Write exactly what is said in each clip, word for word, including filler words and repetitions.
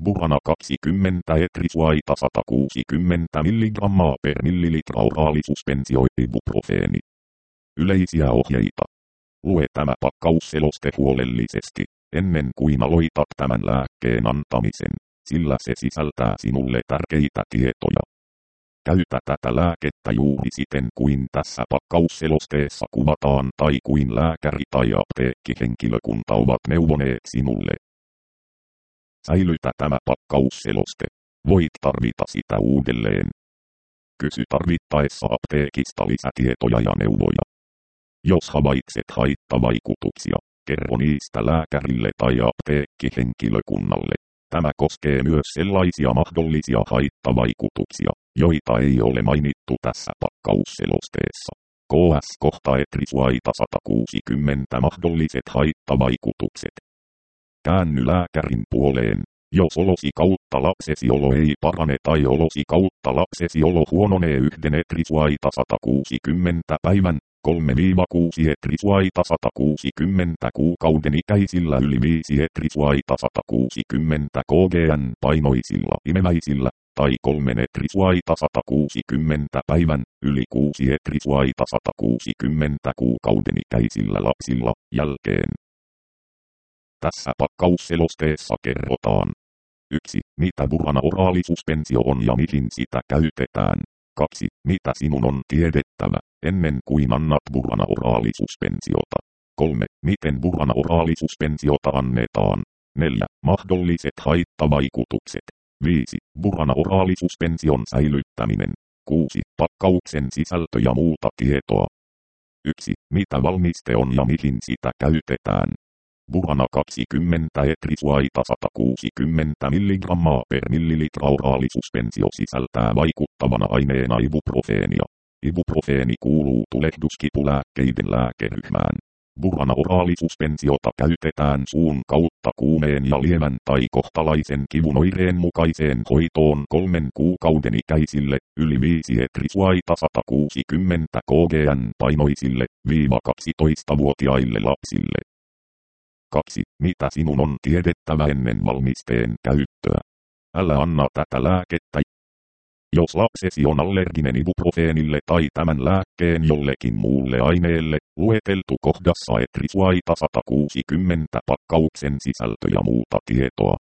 Burana kaksikymmentä etrisuaita sata kuusikymmentä milligrammaa per millilitra oraalisuspensioi ibuprofeeni. Yleisiä ohjeita. Lue tämä pakkausseloste huolellisesti, ennen kuin aloitat tämän lääkkeen antamisen, sillä se sisältää sinulle tärkeitä tietoja. Käytä tätä lääkettä juuri siten kuin tässä pakkausselosteessa kuvataan tai kuin lääkäri tai apteekkihenkilökunta ovat neuvoneet sinulle. Säilytä tämä pakkausseloste. Voit tarvita sitä uudelleen. Kysy tarvittaessa apteekista lisätietoja ja neuvoja. Jos havaitset haittavaikutuksia, kerro niistä lääkärille tai apteekkihenkilökunnalle. Tämä koskee myös sellaisia mahdollisia haittavaikutuksia, joita ei ole mainittu tässä pakkausselosteessa. K S kohta etrisuaita sata kuusikymmentä mahdolliset haittavaikutukset. Käänny lääkärin puoleen, jos olosi kautta lapsesi olo ei parane tai olosi kautta lapsesi olo huononee yhden etrisuaita sata kuusikymmentä päivän, kolme kuusi etrisuaita sata kuusikymmentä kuukauden ikäisillä yli viisi etrisuaita sata kuusikymmentä kgn painoisilla imeväisillä, tai kolme etrisuaita sata kuusikymmentä päivän, yli kuusi etrisuaita sata kuusikymmentä kuukauden ikäisillä lapsilla, jälkeen. Tässä pakkausselosteessa kerrotaan. yksi. Mitä Burana oraalisuspensio on ja mihin sitä käytetään. kaksi. Mitä sinun on tiedettävä, ennen kuin annat Burana oraalisuspensjota. kolme. Miten Burana oraalisuspensjota annetaan. neljä. Mahdolliset haittavaikutukset. viisi. Burana oraalisuspensjon säilyttäminen. kuusi. Pakkauksen sisältö ja muuta tietoa. yksi. Mitä valmiste on ja mihin sitä käytetään. Burana kaksikymmentä etrisuaita sata kuusikymmentä milligrammaa per millilitra oraalisuspensio sisältää vaikuttavana aineena ibuprofeenia. Ibuprofeeni kuuluu tulehduskipulääkkeiden lääkeryhmään. Burana oraalisuspensjota käytetään suun kautta kuumeen ja lievän tai kohtalaisen kivun oireen mukaiseen hoitoon kolmen kuukauden ikäisille, yli viisi etrisuaita sata kuusikymmentä kgn painoisille, viiva kaksitoistavuotiaille lapsille. kaksi. Mitä sinun on tiedettävä ennen valmisteen käyttöä? Älä anna tätä lääkettä. Jos lapsesi on allerginen ibuprofeenille tai tämän lääkkeen jollekin muulle aineelle, lueteltu kohdassa etrisuaita sata kuusikymmentä pakkauksen sisältö ja muuta tietoa.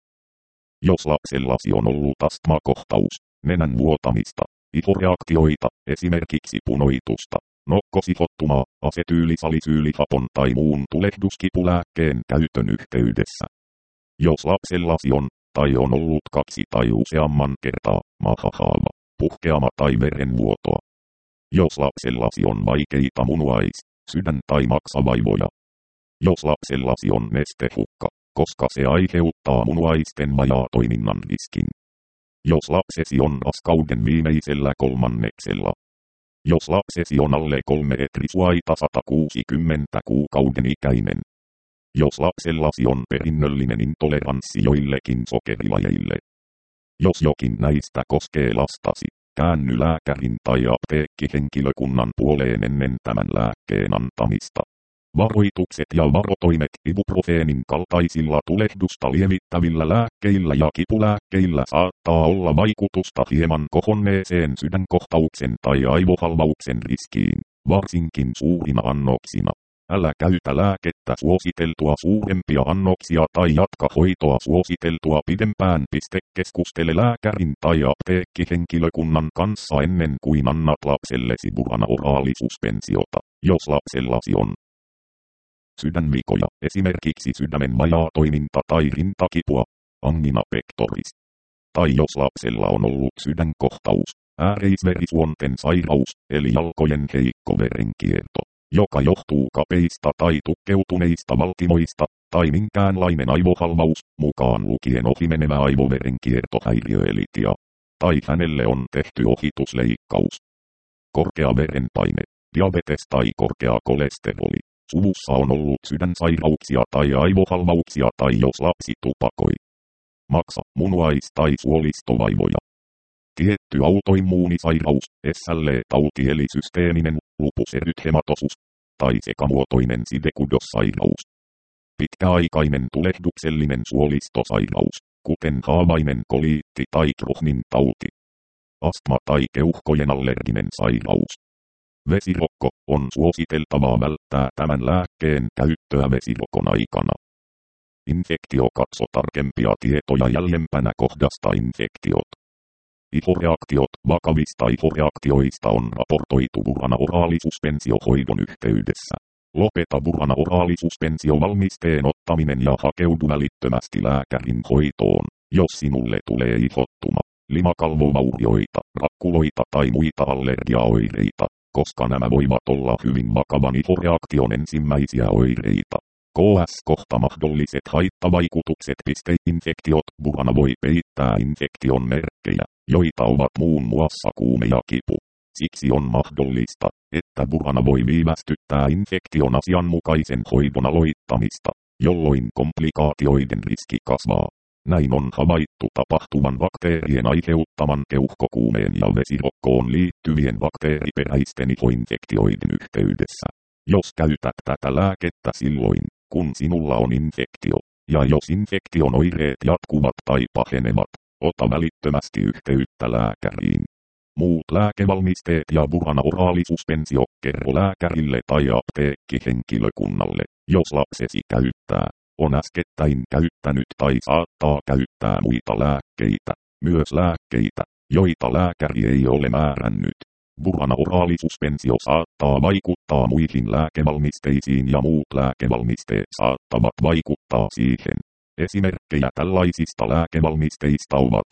Jos lapsellasi on ollut astmakohtaus, nenän vuotamista, ihoreaktioita, esimerkiksi punoitusta, nokkosihottumaa, asetyylisalisyylihapon tai muun tulehduskipulääkkeen käytön yhteydessä. Jos lapsellasi on, tai on ollut kaksi tai useamman kertaa, mahahaava, puhkeama tai verenvuotoa. Jos lapsellasi on vaikeita munuais-, sydän- tai maksavaivoja. Jos lapsellasi on nestehukka, koska se aiheuttaa munuaisten vajaatoiminnan riskin. Jos lapsesi on raskauden viimeisellä kolmanneksella. Jos lapsesi on alle kolme etrisuaita sata kuusikymmentä kuukauden ikäinen. Jos lapsellasi on perinnöllinen intoleranssi joillekin sokerilajeille. Jos jokin näistä koskee lastasi, käänny lääkärin tai apteekkihenkilökunnan puoleen ennen tämän lääkkeen antamista. Varoitukset ja varotoimet ibuprofeenin kaltaisilla tulehdusta lievittävillä lääkkeillä ja kipulääkkeillä saattaa olla vaikutusta hieman kohonneeseen sydänkohtauksen tai aivohalvauksen riskiin, varsinkin suurina annoksina. Älä käytä lääkettä suositeltua suurempia annoksia tai jatka hoitoa suositeltua pidempään. Keskustele lääkärin tai apteekkihenkilökunnan kanssa ennen kuin annat lapsellesi Burana oraalisuspensjota, jos lapsellasi on sydänvikoja, esimerkiksi sydämen vajaatoiminta tai rintakipua, angina pectoris. Tai jos lapsella on ollut sydänkohtaus, ääreisverisuonten sairaus, eli jalkojen heikko verenkierto, joka johtuu kapeista tai tukkeutuneista valtimoista, tai minkäänlainen aivohalvaus, mukaan lukien ohimenevä aivoverenkiertohäiriö eli T I A, tai hänelle on tehty ohitusleikkaus. Korkea verenpaine, diabetes tai korkea kolesteroli. Suvussa on ollut sydänsairauksia tai aivohalvauksia tai jos lapsi tupakoi. Maksa, munuais- tai suolistovaivoja. Tietty autoimmuunisairaus, S L E-tauti eli systeeminen lupus erythematosus, tai sekamuotoinen sidekudossairaus. Pitkäaikainen tulehduksellinen suolistosairaus. kuten haavainen koliitti tai Crohnin tauti, astma tai keuhkojen allerginen sairaus. Vesirokko on suositeltavaa välttää tämän lääkkeen käyttöä vesirokon aikana. Infektio. Katso tarkempia tietoja jäljempänä kohdasta infektiot. Ihoreaktiot. Vakavista ihoreaktioista on raportoitu Burana oraalisuspensio-hoidon yhteydessä. Lopeta Burana oraalisuspensio-valmisteen ottaminen ja hakeudu välittömästi lääkärin hoitoon, jos sinulle tulee ihottuma, limakalvovaurioita, rakkuloita tai muita allergiaoireita, koska nämä voivat olla hyvin vakavan ihoreaktion ensimmäisiä oireita. K S. Kohta mahdolliset haittavaikutukset. Infektiot. Burana voi peittää infektion merkkejä, joita ovat muun muassa kuume ja kipu. Siksi on mahdollista, että Burana voi viivästyttää infektion asianmukaisen hoidon aloittamista, jolloin komplikaatioiden riski kasvaa. Näin on havaittu tapahtuvan bakteerien aiheuttaman keuhkokuumeen ja vesirokkoon liittyvien bakteeriperäisten ihoinfektioiden yhteydessä. Jos käytät tätä lääkettä silloin, kun sinulla on infektio, ja jos infektion oireet jatkuvat tai pahenevat, ota välittömästi yhteyttä lääkäriin. Muut lääkevalmisteet ja Burana oraalisuspensio. Kerro lääkärille tai apteekkihenkilökunnalle, jos lapsesi käyttää, on äskettäin käyttänyt tai saattaa käyttää muita lääkkeitä, myös lääkkeitä, joita lääkäri ei ole määrännyt. Burana oraalisuspensio saattaa vaikuttaa muihin lääkevalmisteisiin ja muut lääkevalmisteet saattavat vaikuttaa siihen. Esimerkkejä tällaisista lääkevalmisteista ovat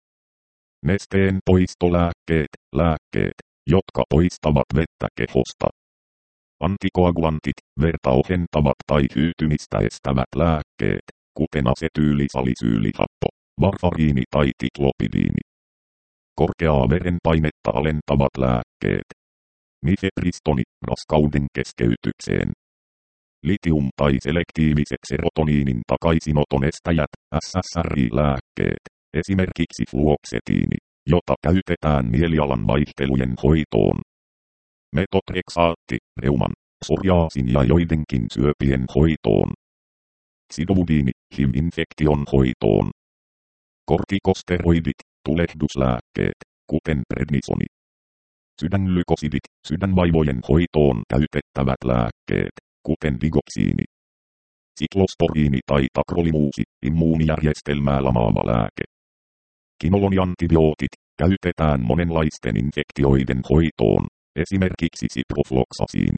nesteen poistolääkkeet, lääkkeet, jotka poistavat vettä kehosta. Antikoagulantit, verta ohentavat tai hyytymistä estävät lääkkeet, kuten asetyylisalisyylihappo, varfariini tai tiklopidiini. Korkeaa verenpainetta alentavat lääkkeet. Mifepristoni, raskauden keskeytykseen. Litium tai selektiiviset serotoniinin takaisinoton estäjät, S S R I-lääkkeet, esimerkiksi fluoksetiini, jota käytetään mielialan vaihtelujen hoitoon. Metotreksaatti, reuman, psoriaasin ja joidenkin syöpien hoitoon. Xidovudiini, H I V-infektion hoitoon. Kortikosteroidit, tulehduslääkkeet, kuten prednisoni. Sydänlykosidit, sydänvaivojen hoitoon käytettävät lääkkeet, kuten digoksiini. Siklosporiini tai takrolimuusi, immuunijärjestelmää lamaava lääke. Kinoloniantibiootit, käytetään monenlaisten infektioiden hoitoon, esimerkiksi siprofloksasiini.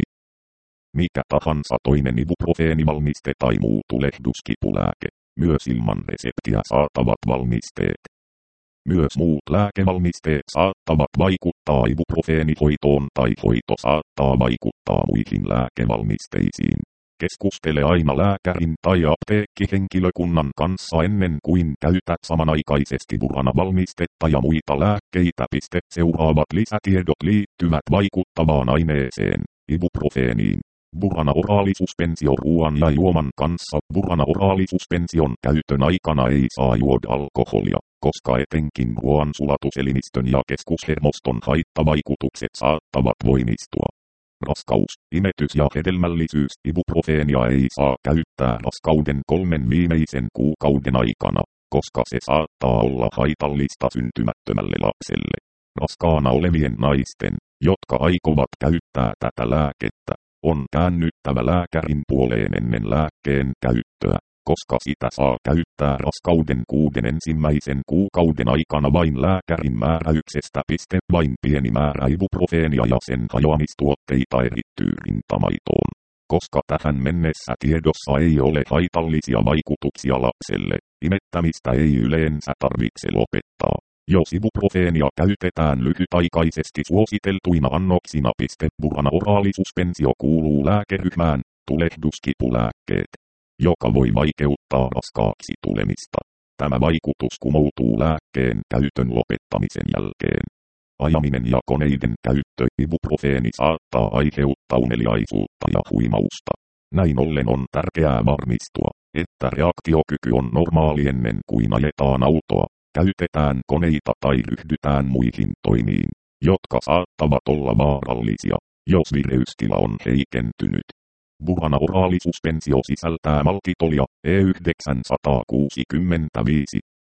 Mikä tahansa toinen ibuprofeenivalmiste tai muu tulehduskipulääke, myös ilman reseptiä saatavat valmisteet. Myös muut lääkevalmisteet saattavat vaikuttaa ibuprofeenihoitoon tai hoito saattaa vaikuttaa muihin lääkevalmisteisiin. Keskustele aina lääkärin tai apteekkihenkilökunnan kanssa ennen kuin käytät samanaikaisesti Burana-valmistetta ja muita lääkkeitä. Seuraavat lisätiedot liittyvät vaikuttavaan aineeseen, ibuprofeeniin. Burana oraalisuspensio ruoan ja juoman kanssa. Burana oraalisuspenssion käytön aikana ei saa juoda alkoholia, koska etenkin ruoan sulatuselimistön ja keskushermoston haittavaikutukset saattavat voimistua. Raskaus, imetys ja hedelmällisyys. Ibuprofeenia ei saa käyttää raskauden kolmen viimeisen kuukauden aikana, koska se saattaa olla haitallista syntymättömälle lapselle. Raskaana olevien naisten, jotka aikovat käyttää tätä lääkettä, on käännyttävä lääkärin puoleen ennen lääkkeen käyttöä, koska sitä saa käyttää raskauden kuuden ensimmäisen kuukauden aikana vain lääkärin määräyksestä. Vain pieni määrä ibuprofeenia ja sen hajoamistuotteita erittyy rintamaitoon, koska tähän mennessä tiedossa ei ole haitallisia vaikutuksia lapselle, imettämistä ei yleensä tarvitse lopettaa. Jos ibuprofeenia käytetään lyhytaikaisesti suositeltuina annoksina. Burana oraalisuspensio kuuluu lääkeryhmään, tulehduskipulääkkeet, joka voi vaikeuttaa raskaaksi tulemista. Tämä vaikutus kumoutuu lääkkeen käytön lopettamisen jälkeen. Ajaminen ja koneiden käyttö. Ibuprofeeni saattaa aiheuttaa uneliaisuutta ja huimausta. Näin ollen on tärkeää varmistua, että reaktiokyky on normaali ennen kuin ajetaan autoa, käytetään koneita tai ryhdytään muihin toimiin, jotka saattavat olla vaarallisia, jos vireystila on heikentynyt. Burana oraalisuspensio sisältää maltitolia E yhdeksänsataakuusikymmentäviisi,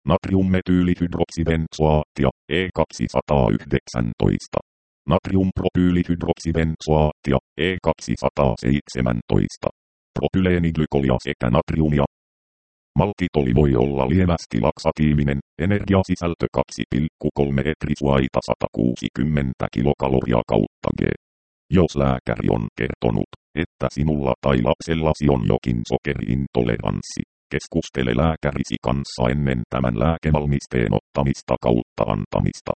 natriummetyylihydraksibenzoaattia E kaksisataayhdeksäntoista. Natriumpropyylihydraksibenzoaattia E kaksisataaseitsemäntoista. Propyleeniglykolia sekä natriumia. Maltitoli voi olla lievästi laksatiivinen, energiasisältö kaksi pilkku kolme etrisuaita sata kuusikymmentä kilokaloria kautta G. Jos lääkäri on kertonut, että sinulla tai lapsellasi on jokin sokeriintoleranssi, keskustele lääkärisi kanssa ennen tämän lääkevalmisteen ottamista kautta antamista.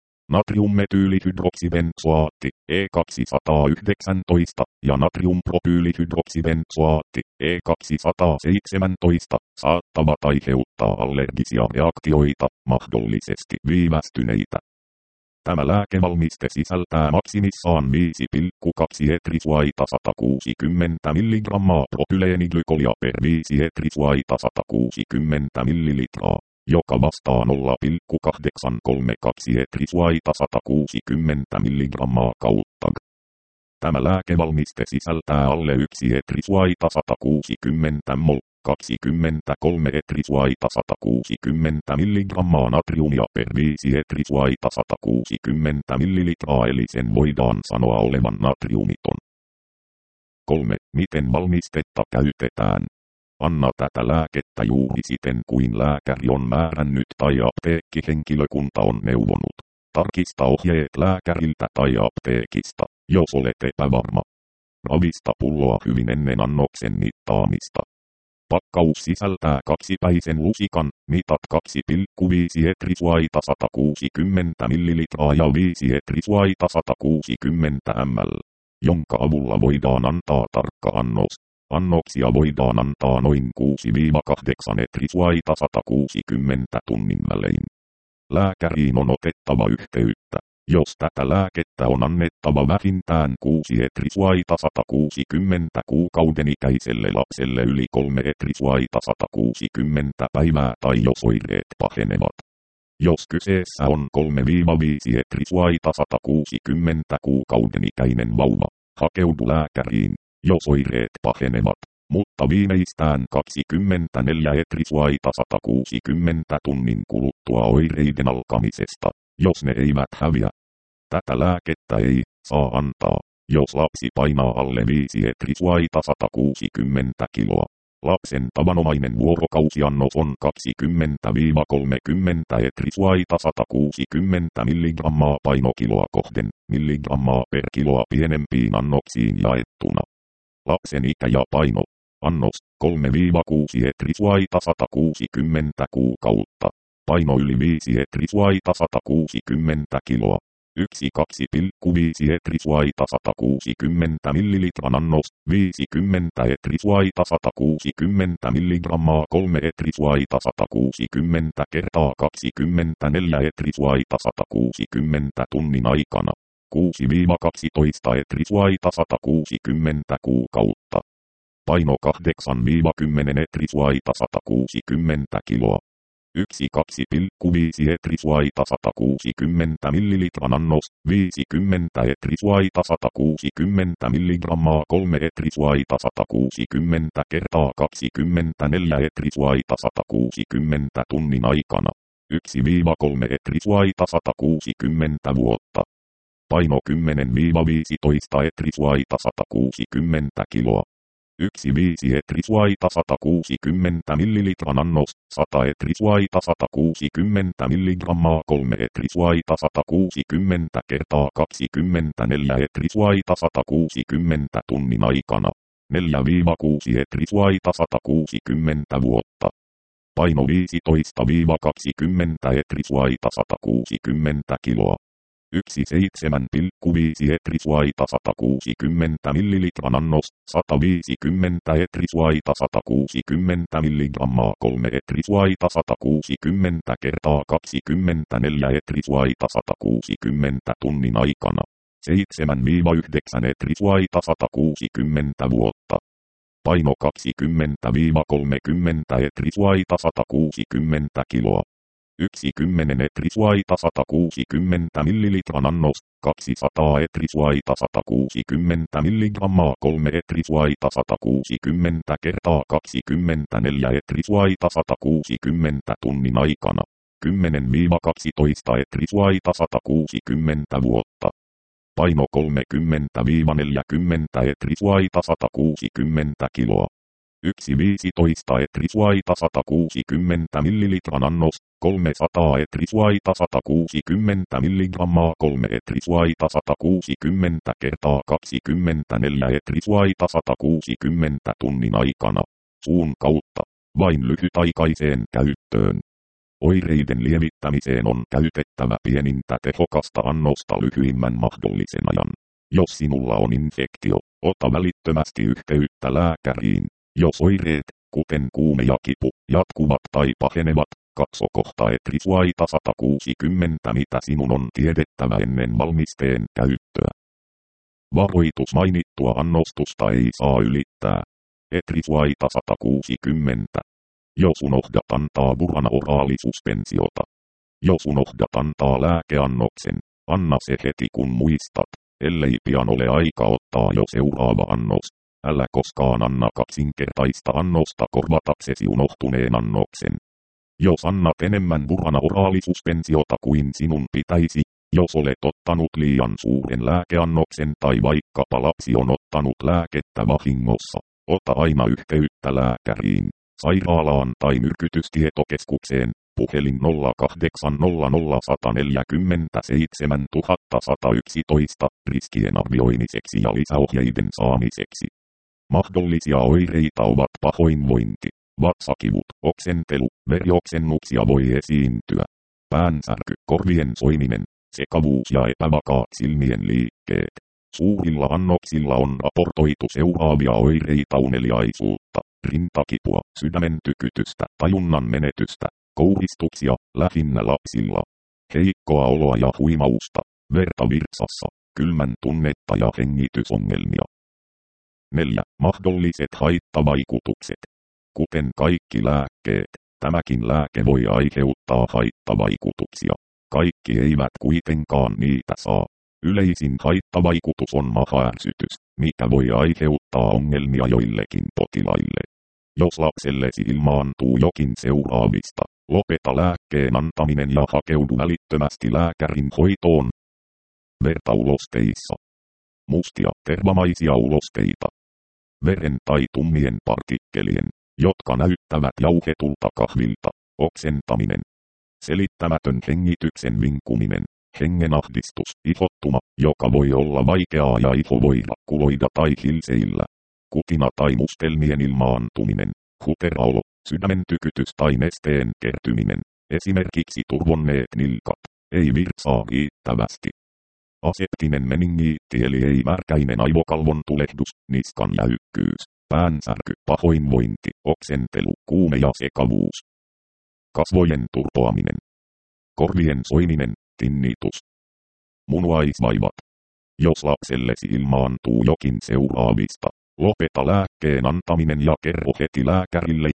Natriummetyylihydraksibenzoaatti E kaksisataayhdeksäntoista ja natriumpropyylihydraksibenzoaatti E kaksisataaseitsemäntoista saattavat aiheuttaa allergisia reaktioita, mahdollisesti viivästyneitä. Tämä lääkevalmiste sisältää maksimissaan viisi pilkku kaksi etrisuaita sata kuusikymmentä milligrammaa propyleeniglykolia per viisi etrisuaita sata kuusikymmentä millilitraa, joka vastaa nolla pilkku kahdeksansataakolmekymmentäkaksi etrisuaita sata kuusikymmentä milligrammaa kautta G. Tämä lääkevalmiste sisältää alle yksi etrisuaita sata kuusikymmentä mol, kaksikymmentäkolme etrisuaita sata kuusikymmentä milligrammaa natriumia per viisi etrisuaita sata kuusikymmentä millilitraa, eli sen voidaan sanoa olevan natriumiton. kolme. Miten valmistetta käytetään? Anna tätä lääkettä juuri siten kuin lääkäri on määrännyt tai apteekkihenkilökunta on neuvonut. Tarkista ohjeet lääkäriltä tai apteekista, jos olet epävarma. Ravista pulloa hyvin ennen annoksen mittaamista. Pakkaus sisältää kaksipäisen lusikan, mitat kaksi pilkku viisi etrisuaita sata kuusikymmentä millilitraa ja viisi etrisuaita sata kuusikymmentä millilitraa, jonka avulla voidaan antaa tarkka annos. Annoksia voidaan antaa noin kuusi kahdeksan etrisuaita sata kuusikymmentä tunnin välein. Lääkäriin on otettava yhteyttä, jos tätä lääkettä on annettava vähintään kuusi etrisuaita sata kuusikymmentä kuukauden ikäiselle lapselle yli kolme etrisuaita sata kuusikymmentä päivää tai jos oireet pahenevat. Jos kyseessä on kolme viisi etrisuaita sata kuusikymmentä kuukauden ikäinen vauva, hakeudu lääkäriin, jos oireet pahenevat, mutta viimeistään kaksikymmentäneljä etrisuaita sata kuusikymmentä tunnin kuluttua oireiden alkamisesta, jos ne eivät häviä. Tätä lääkettä ei saa antaa, jos lapsi painaa alle viisi etrisuaita sata kuusikymmentä kiloa. Lapsen tavanomainen vuorokausiannos on kaksikymmentä kolmekymmentä etrisuaita sata kuusikymmentä milligrammaa painokiloa kohden, milligrammaa per kiloa pienempiin annoksiin jaettuna. Lapsen ikä ja paino. Annos kolme kuusi etrisuaita sata kuusikymmentä kuukautta. Paino yli viisi etrisuaita sata kuusikymmentä kiloa. yksi kaksi pilkku viisi etrisuaita sata kuusikymmentä millilitran annos, viisikymmentä etrisuaita sata kuusikymmentä milligrammaa kolme etrisuaita sata kuusikymmentä kertaa kaksikymmentäneljä etrisuaita sata kuusikymmentä tunnin aikana. kuusi kaksitoista etrisuaita sata kuusikymmentä kuukautta. Paino kahdeksan kymmenen etrisuaita sata kuusikymmentä kiloa. yksi kaksi pilkku viisi etrisuaita sata kuusikymmentä millilitran annos, viisikymmentä etrisuaita sata kuusikymmentä milligrammaa kolme etrisuaita sata kuusikymmentä kertaa kaksikymmentäneljä etrisuaita sata kuusikymmentä tunnin aikana. yksi kolme etrisuaita sata kuusikymmentä vuotta. Paino kymmenen viisitoista etrisuaita sata kuusikymmentä kiloa. yksi viisi etrisuaita sata kuusikymmentä millilitran annos, sata etrisuaita sata kuusikymmentä milligrammaa kolme etrisuaita sata kuusikymmentä kertaa kaksikymmentäneljä etrisuaita sata kuusikymmentä tunnin aikana. neljä kuusi etrisuaita sata kuusikymmentä vuotta. Paino viisitoista kaksikymmentä etrisuaita sata kuusikymmentä kiloa. yksi seitsemän pilkku viisi etrisuaita sata kuusikymmentä millilitran annos, sata viisikymmentä etrisuaita sata kuusikymmentä milligrammaa kolme etrisuaita sata kuusikymmentä kertaa kaksikymmentäneljä etrisuaita sata kuusikymmentä tunnin aikana. seitsemän yhdeksän etrisuaita sata kuusikymmentä vuotta. Paino kaksikymmentä kolmekymmentä etrisuaita sata kuusikymmentä kiloa. yksi kymmenen etrisuaita sata kuusikymmentä millilitran annos, kaksisataa etrisuaita sata kuusikymmentä milligrammaa kolme etrisuaita sata kuusikymmentä kertaa kaksikymmentäneljä etrisuaita sata kuusikymmentä tunnin aikana, kymmenen kaksitoista etrisuaita sata kuusikymmentä vuotta. Paino kolmekymmentä neljäkymmentä etrisuaita sata kuusikymmentä kiloa. yksi viisitoista etrisuaita sata kuusikymmentä millilitran annos, kolmesataa etrisuaita sata kuusikymmentä milligrammaa kolme etrisuaita sata kuusikymmentä kertaa kaksikymmentäneljä etrisuaita sata kuusikymmentä tunnin aikana, suun kautta, vain lyhytaikaiseen käyttöön. Oireiden lievittämiseen on käytettävä pienintä tehokasta annosta lyhyimmän mahdollisen ajan. Jos sinulla on infektio, ota välittömästi yhteyttä lääkäriin. Jos oireet, kuten kuume ja kipu, jatkuvat tai pahenevat, katso kohta etrisuaita sata kuusikymmentä mitä sinun on tiedettävä ennen valmisteen käyttöä. Varoitus: mainittua annostusta ei saa ylittää. Etrisuaita sata kuusikymmentä. Jos unohdat antaa burana oraalisuspensiota. Jos unohdat antaa lääkeannoksen, anna se heti kun muistat, ellei pian ole aika ottaa jo seuraava annos. Älä koskaan anna kaksinkertaista annosta korvataksesi unohtuneen annoksen. Jos annat enemmän burana oraalisuspensiota kuin sinun pitäisi, jos olet ottanut liian suuren lääkeannoksen tai vaikkapa lapsi on ottanut lääkettä vahingossa, ota aina yhteyttä lääkäriin, sairaalaan tai myrkytystietokeskukseen, puhelin nolla kahdeksan nolla nolla yksi neljä seitsemän yksi yksi yksi, riskien arvioimiseksi ja lisäohjeiden saamiseksi. Mahdollisia oireita ovat pahoinvointi, vatsakivut, oksentelu, verioksennuksia voi esiintyä, päänsärky, korvien soiminen, sekavuus ja epävakaat silmien liikkeet. Suurilla annoksilla on raportoitu seuraavia oireita: uneliaisuutta, rintakipua, sydämen tykytystä, tajunnan menetystä, kouristuksia, lähinnä lapsilla, heikkoa oloa ja huimausta, verta virtsassa, kylmän tunnetta ja hengitysongelmia. neljä. Mahdolliset haittavaikutukset. Kuten kaikki lääkkeet, tämäkin lääke voi aiheuttaa haittavaikutuksia. Kaikki eivät kuitenkaan niitä saa. Yleisin haittavaikutus on mahaärsytys, mikä voi aiheuttaa ongelmia joillekin potilaille. Jos lapsellesi ilmaantuu jokin seuraavista, lopeta lääkkeen antaminen ja hakeudu välittömästi lääkärin hoitoon. Verta ulosteissa. Mustia, tervamaisia ulosteita. Veren tai tummien partikkelien, jotka näyttävät jauhetulta kahvilta, oksentaminen. Selittämätön hengityksen vinkuminen, hengenahdistus, ihottuma, joka voi olla vaikeaa ja iho voi rakkuloida tai hilseillä. Kutina tai mustelmien ilmaantuminen, huteraolo, sydämen tykytys tai nesteen kertyminen, esimerkiksi turvonneet nilkat, ei virtsaa riittävästi. Aseptinen meningiitti eli ei märkäinen aivokalvon tulehdus, niskan jäykkyys, päänsärky, pahoinvointi, oksentelu, kuume ja sekavuus. Kasvojen turpoaminen. Korvien soiminen, tinnitus. Munuaisvaivat. Jos lapsellesi ilmaantuu jokin seuraavista, lopeta lääkkeen antaminen ja kerro heti lääkärille.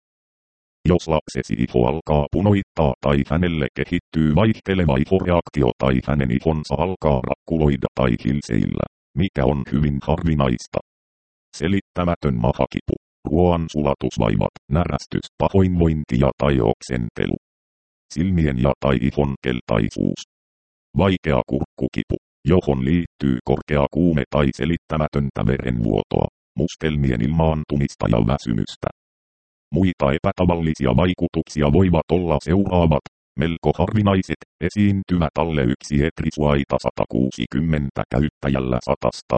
Jos lapsesi iho alkaa punoittaa tai hänelle kehittyy vaihteleva ihoreaktio tai hänen ihonsa alkaa rakkuloida tai hilseillä, mikä on hyvin harvinaista. Selittämätön mahakipu, ruoan sulatusvaivat, närästys, pahoinvointi ja tai oksentelu. Silmien ja tai ihon keltaisuus. Vaikea kurkkukipu, johon liittyy korkea kuume tai selittämätöntä verenvuotoa, mustelmien ilmaantumista ja väsymystä. Muita epätavallisia vaikutuksia voivat olla seuraavat, melko harvinaiset, esiintyvät alle yksi etrisuaita sata kuusikymmentä käyttäjällä satasta.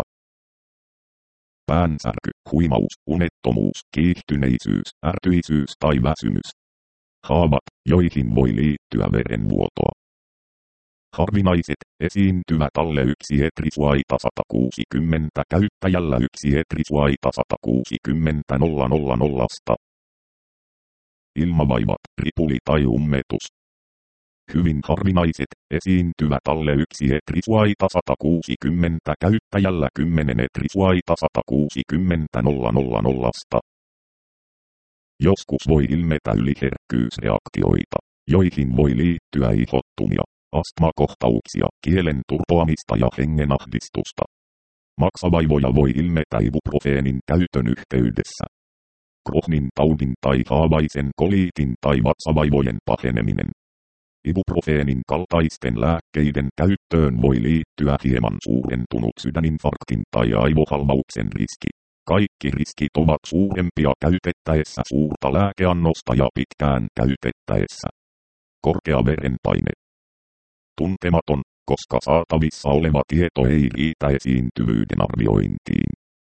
Päänsärky, huimaus, unettomuus, kiihtyneisyys, ärtyisyys tai väsymys. Haavat, joihin voi liittyä verenvuotoa. Harvinaiset, esiintyvät alle yksi etrisuaita sata kuusikymmentä käyttäjällä yksi etrisuaita sata kuusikymmentä nolla nolla nolla. Ilmavaivat, ripuli tai ummetus. Hyvin harvinaiset, esiintyvät alle yksi etrisuaita sata kuusikymmentä käyttäjällä kymmenen etrisuaita sata kuusikymmentä nolla nolla nolla. Joskus voi ilmetä yliherkkyysreaktioita. joihin voi liittyä ihottumia, astmakohtauksia, kielen turpoamista ja hengenahdistusta. Maksavaivoja voi ilmetä ibuprofeenin käytön yhteydessä. Crohnin taudin tai haavaisen koliitin tai vatsavaivojen paheneminen. Ibuprofeenin kaltaisten lääkkeiden käyttöön voi liittyä hieman suurentunut sydäninfarktin tai aivohalvauksen riski. Kaikki riskit ovat suurempia käytettäessä suurta lääkeannosta ja pitkään käytettäessä. Korkea verenpaine. Tuntematon, koska saatavissa oleva tieto ei riitä esiintyvyyden arviointiin.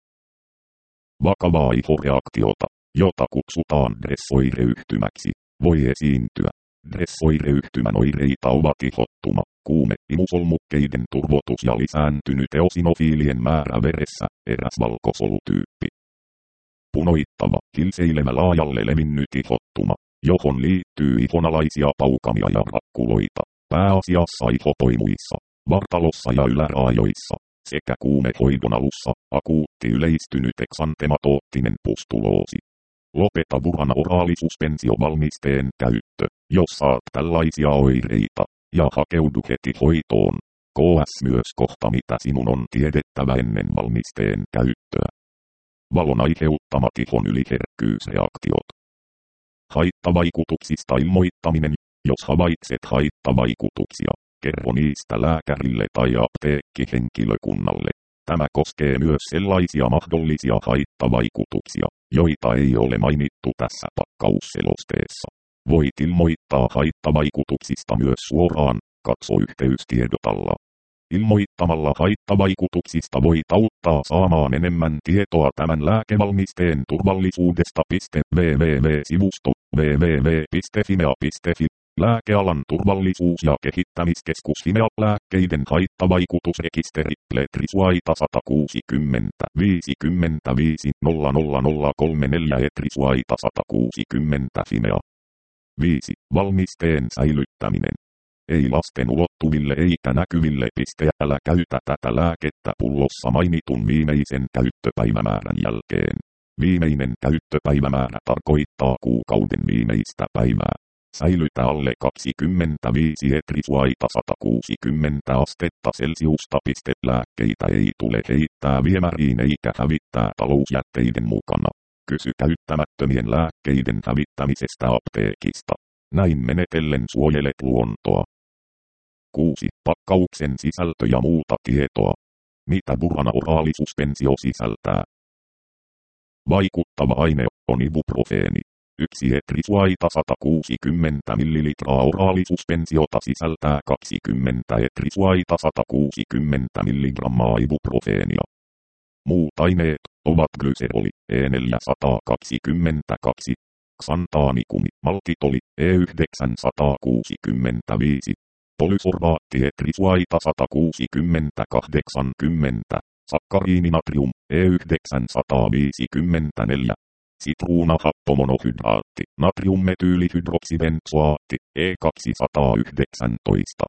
Vakavaa ihoreaktiota, jota kutsutaan dressoireyhtymäksi, voi esiintyä. Dressoireyhtymän oireita ovat ihottuma, kuume, imusolmukkeiden turvotus ja lisääntynyt eosinofiilien määrä veressä, eräs valkosolutyyppi. Punoittava, hilseilevä laajalle levinnyt ihottuma, johon liittyy ihonalaisia paukamia ja rakkuloita, pääasiassa ihopoimuissa, vartalossa ja yläraajoissa, sekä kuumehoidon alussa, akuutti yleistynyt eksantematoottinen pustuloosi. Lopeta Burana oraalisuspensiovalmisteen käyttö, jos saat tällaisia oireita, ja hakeudu heti hoitoon. Ks myös kohta mitä sinun on tiedettävä ennen valmisteen käyttöä. Valon aiheuttamat ihon yliherkkyysreaktiot. Haittavaikutuksista ilmoittaminen. Jos havaitset haittavaikutuksia, kerro niistä lääkärille tai apteekkihenkilökunnalle. Tämä koskee myös sellaisia mahdollisia haittavaikutuksia, joita ei ole mainittu tässä pakkausselosteessa. Voit ilmoittaa haittavaikutuksista myös suoraan, katso yhteystiedotalla. Ilmoittamalla haittavaikutuksista voit auttaa saamaan enemmän tietoa tämän lääkevalmisteen turvallisuudesta. www-sivusto www piste fimea piste fi Lääkealan turvallisuus- ja kehittämiskeskus Fimea lääkkeiden haittavaikutusrekisteri Letrisuaita sata kuusikymmentä viisikymmentäviisi nolla nolla nolla kolmekymmentäneljä Letrisuaita sata kuusikymmentä Fimea. viisi. Valmisteen säilyttäminen. Ei lasten ulottuville eikä näkyville. Älä käytä tätä lääkettä pullossa mainitun viimeisen käyttöpäivämäärän jälkeen. Viimeinen käyttöpäivämäärä tarkoittaa kuukauden viimeistä päivää. Säilytä alle kaksikymmentäviisi Letrisuaita sata kuusikymmentä astetta Celsiusta. Lääkkeitä ei tule heittää viemäriin eikä hävittää talousjätteiden mukana. Kysy käyttämättömien lääkkeiden hävittämisestä apteekista. Näin menetellen suojelet luontoa. kuusi. Pakkauksen sisältö ja muuta tietoa. Mitä Burana oraalisuspensio sisältää? Vaikuttava aine on ibuprofeeni. yksi Letrisuaita sata kuusikymmentä millilitraa oraalisuspensio,ta sisältää kaksikymmentä Letrisuaita sata kuusikymmentä milligrammaa ibuprofeenia. Muut aineet ovat glyseroli E neljäsataakaksikymmentäkaksi, xantaanikumi maltitoli E yhdeksänsataakuusikymmentäviisi, polysorbaatti Letrisuaita sata kuusikymmentä kahdeksankymmentä, sakkariininatrium E yhdeksänsataaviisikymmentäneljä. Sitruunahappomonohydraatti, natriummetyylyhydroksibenzoaatti, E kaksisataayhdeksäntoista.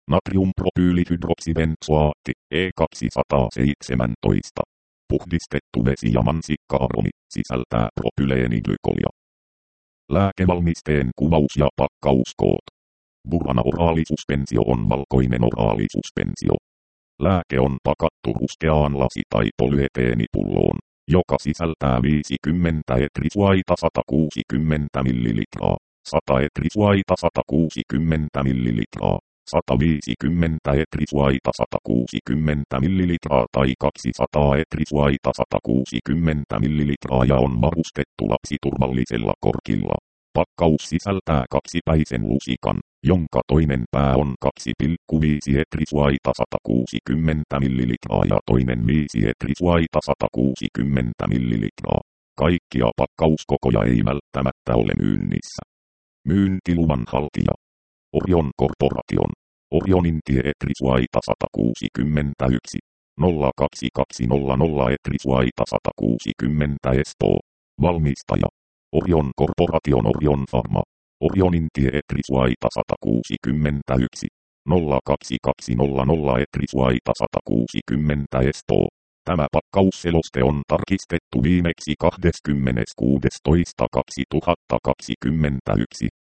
Natriumpropyylyhydroksibenzoaatti, E kaksisataaseitsemäntoista. Puhdistettu vesi ja mansikka-aromi, sisältää propyleeniglykolia. Lääkevalmisteen kuvaus ja pakkauskoot. Burana oraalisuspensio on valkoinen oraalisuspensio. Lääke on pakattu ruskeaan lasi- tai polyeteenipulloon, joka sisältää viisikymmentä Letrisuaita sata kuusikymmentä millilitraa, sata Letrisuaita sata kuusikymmentä millilitraa, sata viisikymmentä Letrisuaita sata kuusikymmentä millilitraa tai kaksisataa Letrisuaita sata kuusikymmentä millilitraa ja on varustettu lapsiturvallisella korkilla. Pakkaus sisältää kaksipäisen lusikan, jonka toinen pää on kaksi pilkku viisi Letrisuaita sata kuusikymmentä millilitraa ja toinen viisi Letrisuaita sata kuusikymmentä millilitraa. Kaikkia pakkauskokoja ei välttämättä ole myynnissä. Myyntiluvan haltija. Orion Corporation. Orionin tie Letrisuaita sata kuusikymmentäyksi, nolla kaksi kaksi nolla nolla Letrisuaita sata kuusikymmentä Espoo. Valmistaja. Orion Corporation Orion Pharma. Orionin tie Letrisuaita sata kuusikymmentäyksi, nolla kaksi kaksi nolla nolla Letrisuaita sata kuusikymmentä Espoo. Tämä pakkausseloste on tarkistettu viimeksi kahdeskymmenes kuudes toista kaksituhattakaksikymmentäyksi.